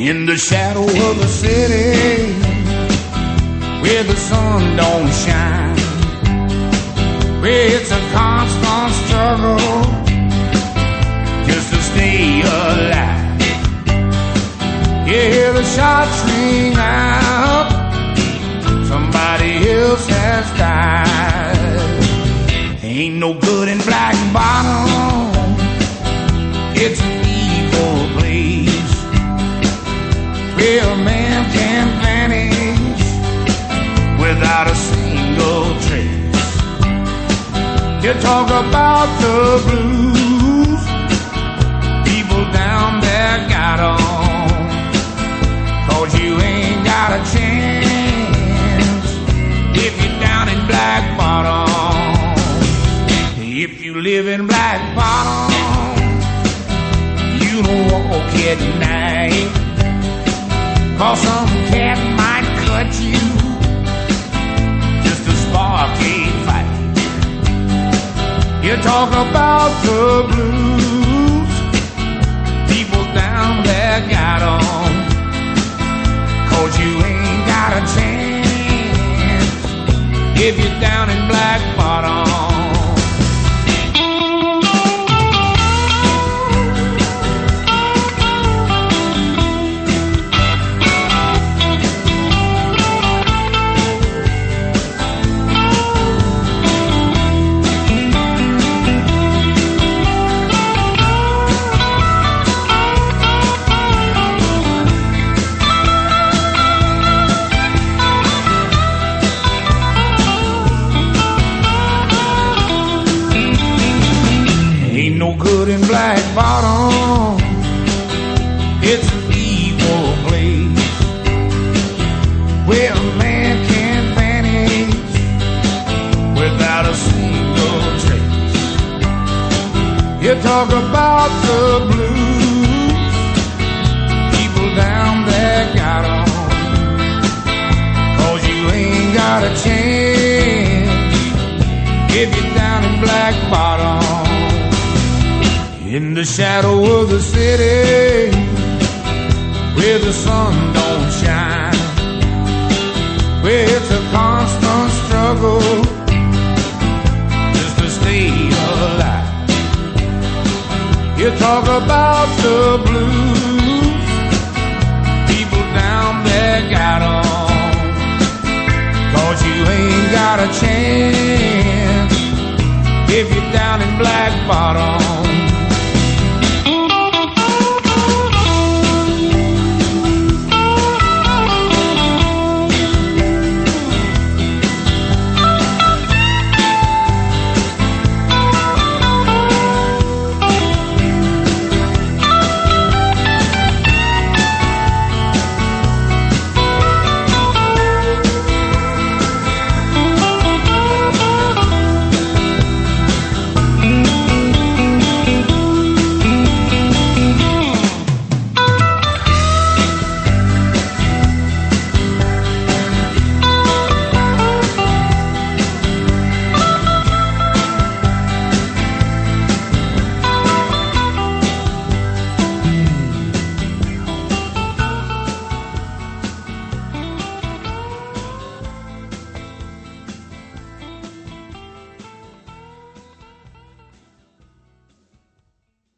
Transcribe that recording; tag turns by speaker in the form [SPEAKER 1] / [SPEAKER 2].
[SPEAKER 1] In the shadow of the city, where the sun don't shine, where it's a constant struggle just to stay alive. You hear the shots ring out, somebody else has died. Ain't no good in Black Bottom, it's an evil place where a man can vanish without a single trace. You talk about the blues, people down there got on, 'cause you ain't got a chance if you're down in Black Bottom. If you live in Black Bottom, you don't walk at night, 'cause some cat might cut you just to spark a fight. You talk about the blues, people down there got on, 'cause you ain't got a chance if you're down in Black Bottom. No good in Black Bottom, it's an evil place where a man can't vanish without a single trace. You talk about the blues, people down there got on, 'cause you ain't got a chance if you're down in Black Bottom. In the shadow of the city, where the sun don't shine, where it's a constant struggle just to stay alive. You talk about the blues, people down there got on, 'cause you ain't got a chance if you're down in Black Bottom.